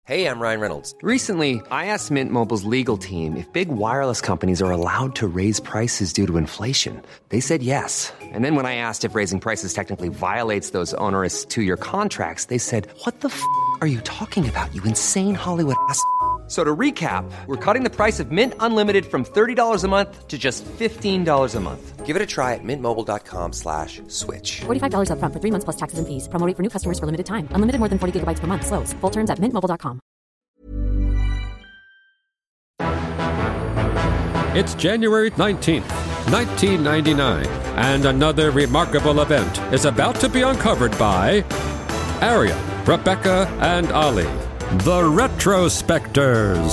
Hey, I'm Ryan Reynolds. Recently, I asked Mint Mobile's legal team if big wireless companies are allowed to raise prices due to inflation. They said yes. And then when I asked if raising prices technically violates those onerous two-year contracts, they said, "What the f*** are you talking about, you insane Hollywood ass?" So to recap, we're cutting the price of Mint Unlimited from $30 a month to just $15 a month. Give it a try at mintmobile.com/switch. $45 up front for 3 months plus taxes and fees. Promo rate for new customers for limited time. Unlimited more than 40 gigabytes per month. Slows full terms at mintmobile.com. It's January 19th, 1999, and another remarkable event is about to be uncovered by Ariel, Rebecca, and Ali, the Retrospectors.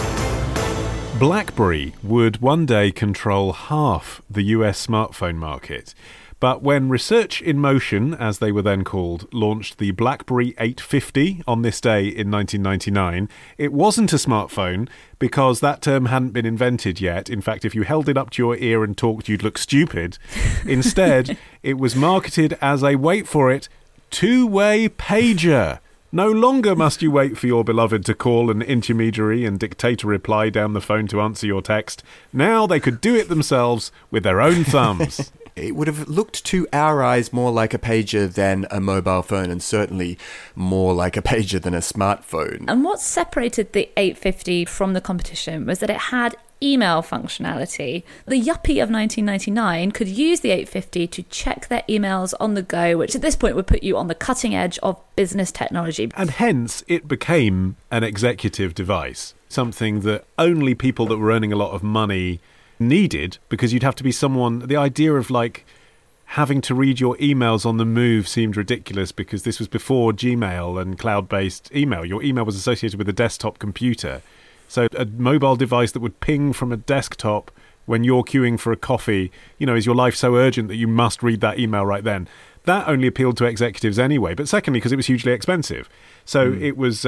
BlackBerry would one day control half the US smartphone market. But when Research in Motion, as they were then called, launched the BlackBerry 850 on this day in 1999, it wasn't a smartphone because that term hadn't been invented yet. In fact, if you held it up to your ear and talked, you'd look stupid. Instead, it was marketed as a, wait for it, two-way pager. No longer must you wait for your beloved to call an intermediary and dictate a reply down the phone to answer your text. Now they could do it themselves with their own thumbs. It would have looked to our eyes more like a pager than a mobile phone, and certainly more like a pager than a smartphone. And what separated the 850 from the competition was that it had email functionality. The yuppie of 1999 could use the 850 to check their emails on the go, which at this point would put you on the cutting edge of business technology. And hence, it became an executive device, something that only people that were earning a lot of money needed, because you'd have to be someone. The idea of like having to read your emails on the move seemed ridiculous because this was before Gmail and cloud-based email. Your email was associated with a desktop computer. So a mobile device that would ping from a desktop when you're queuing for a coffee, you know, is your life so urgent that you must read that email right then? That only appealed to executives anyway, but secondly, because it was hugely expensive. So it was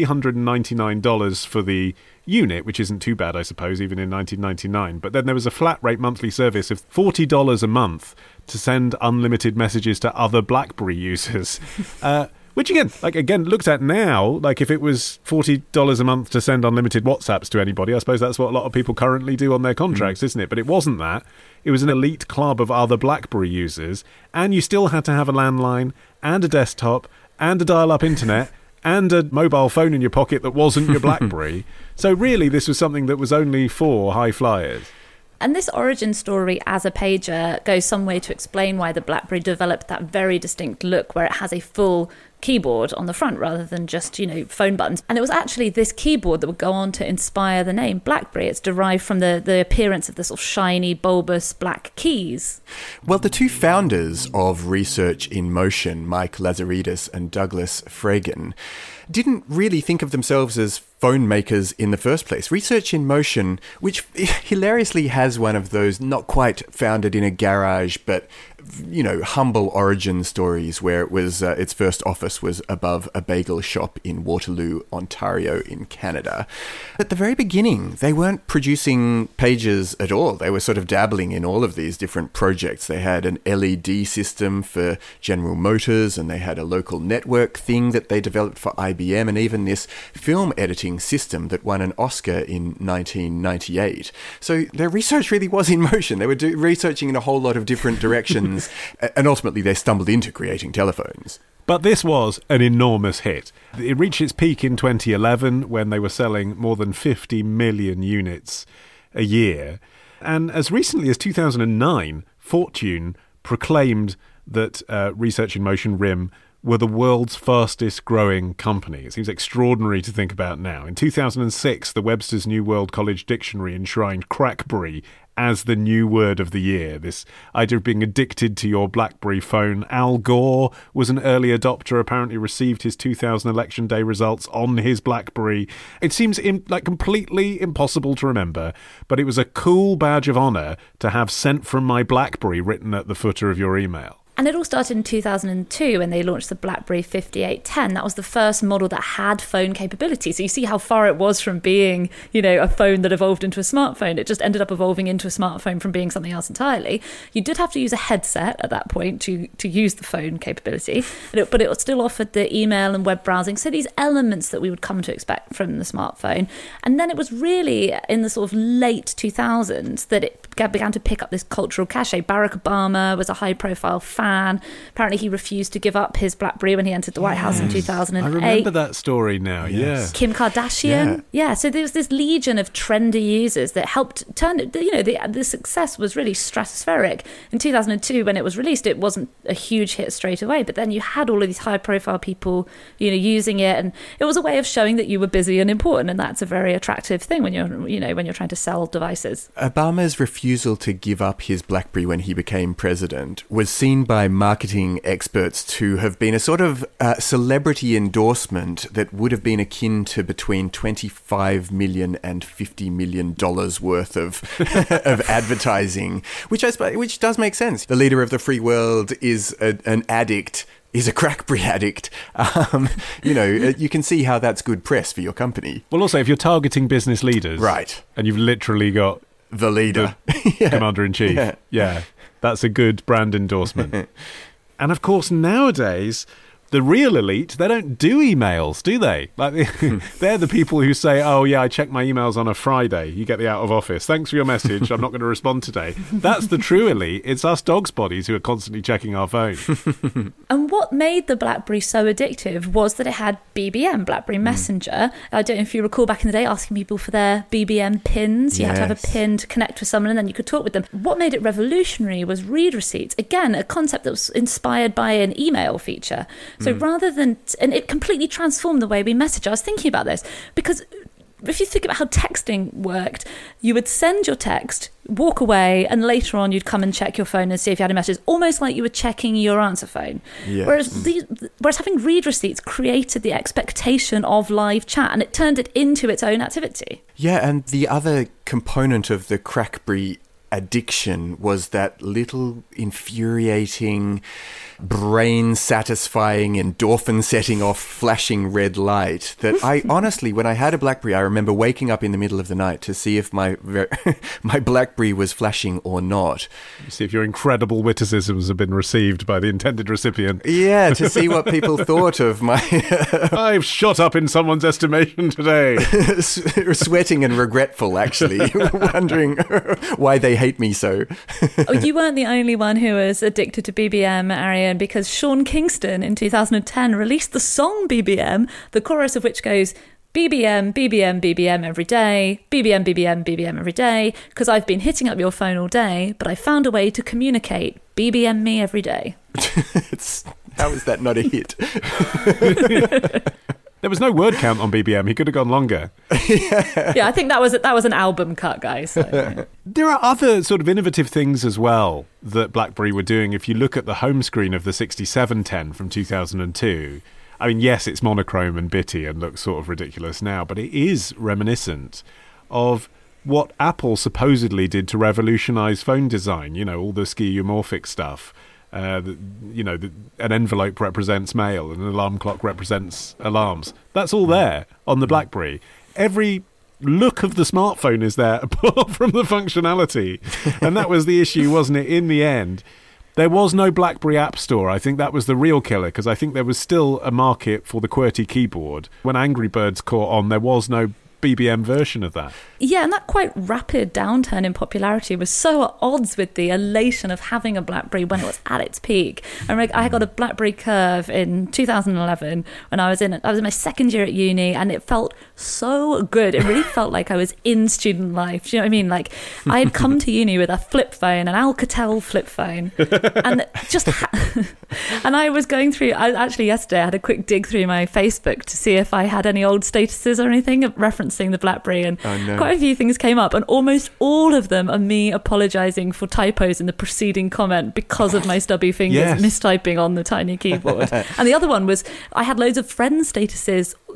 $399 for the unit, which isn't too bad, I suppose, even in 1999. But then there was a flat rate monthly service of $40 a month to send unlimited messages to other BlackBerry users. Which again, looked at now, like if it was $40 a month to send unlimited WhatsApps to anybody, I suppose that's what a lot of people currently do on their contracts, isn't it? But it wasn't that. It was an elite club of other BlackBerry users, and you still had to have a landline and a desktop and a dial-up internet and a mobile phone in your pocket that wasn't your BlackBerry. So really, this was something that was only for high flyers. And this origin story as a pager goes some way to explain why the BlackBerry developed that very distinct look where it has a full keyboard on the front rather than just, phone buttons. And it was actually this keyboard that would go on to inspire the name BlackBerry. It's derived from the appearance of the sort of shiny, bulbous black keys. Well, the two founders of Research in Motion, Mike Lazaridis and Douglas Fragan, didn't really think of themselves as phone makers in the first place. Research in Motion, which hilariously has one of those not quite founded in a garage, but humble origin stories where it was its first office was above a bagel shop in Waterloo, Ontario in Canada. At the very beginning, they weren't producing pages at all. They were sort of dabbling in all of these different projects. They had an LED system for General Motors, and they had a local network thing that they developed for IBM, and even this film editing system that won an Oscar in 1998. So their research really was in motion. They were researching in a whole lot of different directions. And ultimately they stumbled into creating telephones. But this was an enormous hit. It reached its peak in 2011 when they were selling more than 50 million units a year. And as recently as 2009, Fortune proclaimed that Research in Motion, RIM, were the world's fastest growing company. It seems extraordinary to think about now. In 2006, the Webster's New World College Dictionary enshrined crackberry as the new word of the year. This idea of being addicted to your BlackBerry phone. Al Gore was an early adopter, apparently received his 2000 election day results on his BlackBerry. It seems completely impossible to remember, but it was a cool badge of honour to have "sent from my BlackBerry" written at the footer of your email. And it all started in 2002 when they launched the BlackBerry 5810. That was the first model that had phone capability. So you see how far it was from being, a phone that evolved into a smartphone. It just ended up evolving into a smartphone from being something else entirely. You did have to use a headset at that point to use the phone capability, but it still offered the email and web browsing. So these elements that we would come to expect from the smartphone. And then it was really in the sort of late 2000s that it began to pick up this cultural cachet. Barack Obama was a high-profile fan. Apparently, he refused to give up his BlackBerry when he entered the White House in 2008. I remember that story now, yes. Kim Kardashian. Yeah, so there was this legion of trendy users that helped turn it, the success was really stratospheric. In 2002, when it was released, it wasn't a huge hit straight away, but then you had all of these high-profile people, using it, and it was a way of showing that you were busy and important, and that's a very attractive thing when you're trying to sell devices. Obama's refusal to give up his BlackBerry when he became president was seen by marketing experts to have been a sort of celebrity endorsement that would have been akin to between $25 million and $50 million worth of of advertising, which does make sense. The leader of the free world is an addict. Is a crackberry addict. You can see how that's good press for your company. Well, also, if you're targeting business leaders, right, and you've literally got the leader, commander-in-chief, that's a good brand endorsement. And of course, nowadays, the real elite, they don't do emails, do they? Like they're the people who say, oh, yeah, I check my emails on a Friday. You get the out of office. Thanks for your message. I'm not going to respond today. That's the true elite. It's us dog's bodies who are constantly checking our phone. And what made the BlackBerry so addictive was that it had BBM, BlackBerry Messenger. I don't know if you recall back in the day asking people for their BBM pins. You had to have a pin to connect with someone and then you could talk with them. What made it revolutionary was read receipts. Again, a concept that was inspired by an email feature. So rather than, and it completely transformed the way we message. I was thinking about this because if you think about how texting worked, you would send your text, walk away, and later on you'd come and check your phone and see if you had a message, almost like you were checking your answer phone. Yes. Whereas having read receipts created the expectation of live chat and it turned it into its own activity. Yeah, and the other component of the crackberry addiction was that little infuriating, brain-satisfying, endorphin-setting-off flashing red light that I honestly, when I had a BlackBerry, I remember waking up in the middle of the night to see if my BlackBerry was flashing or not. See if your incredible witticisms have been received by the intended recipient. Yeah, to see what people thought of my... I've shot up in someone's estimation today. Sweating and regretful, actually, wondering why they hate me so. You weren't the only one who was addicted to BBM, Arian, because Sean Kingston in 2010 released the song BBM, the chorus of which goes, BBM, BBM, BBM every day, BBM, BBM, BBM every day, because I've been hitting up your phone all day, but I found a way to communicate. BBM me every day. How is that not a hit? There was no word count on BBM. He could have gone longer. Yeah, I think that was an album cut, guys. So, yeah. There are other sort of innovative things as well that BlackBerry were doing. If you look at the home screen of the 6710 from 2002, I mean, yes, it's monochrome and bitty and looks sort of ridiculous now, but it is reminiscent of what Apple supposedly did to revolutionize phone design, all the skeuomorphic stuff. An envelope represents mail and an alarm clock represents alarms. That's all there on the BlackBerry. Every look of the smartphone is there apart from the functionality. And that was the issue, wasn't it? In the end, there was no BlackBerry App Store. I think that was the real killer because I think there was still a market for the QWERTY keyboard. When Angry Birds caught on, there was no BBM version of that. Yeah, and that quite rapid downturn in popularity was so at odds with the elation of having a BlackBerry when it was at its peak. I got a BlackBerry Curve in 2011 when I was in my second year at uni, and it felt so good. It really felt like I was in student life. Do you know what I mean? Like I had come to uni with a flip phone, an Alcatel flip phone, and and I was going through. Actually, yesterday I had a quick dig through my Facebook to see if I had any old statuses or anything referencing the BlackBerry, and quite a few things came up, and almost all of them are me apologising for typos in the preceding comment because of my stubby fingers mistyping on the tiny keyboard. And the other one was I had loads of friend statuses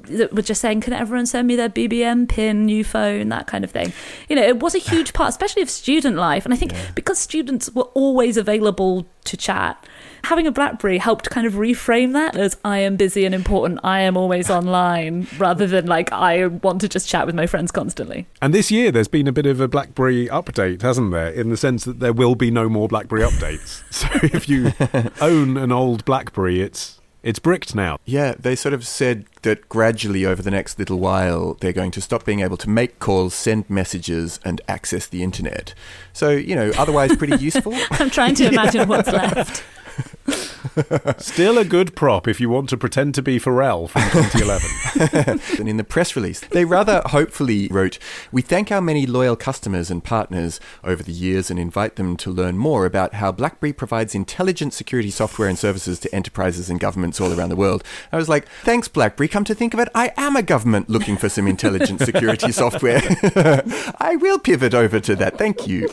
that were just saying, can everyone send me their BBM pin, new phone, that kind of thing. It was a huge part, especially of student life. And I think because students were always available to chat, having a BlackBerry helped kind of reframe that as I am busy and important, I am always online, rather than like I want to just chat with my friends constantly. And this year there's been a bit of a BlackBerry update, hasn't there? In the sense that there will be no more BlackBerry updates. So if you own an old BlackBerry, it's bricked now. Yeah, they sort of said that gradually over the next little while, they're going to stop being able to make calls, send messages, and access the internet. So, otherwise pretty useful. I'm trying to imagine what's left. Still a good prop if you want to pretend to be Pharrell from 2011. And in the press release, they rather hopefully wrote, "We thank our many loyal customers and partners over the years and invite them to learn more about how BlackBerry provides intelligent security software and services to enterprises and governments all around the world." I was like, thanks, BlackBerry. Come to think of it, I am a government looking for some intelligent security software. I will pivot over to that. Thank you.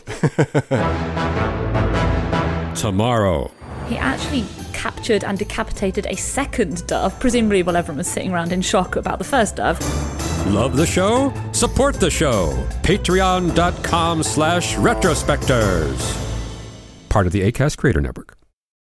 Tomorrow. He actually captured and decapitated a second dove, presumably while everyone was sitting around in shock about the first dove. Love the show? Support the show. Patreon.com/retrospectors. Part of the Acast Creator Network.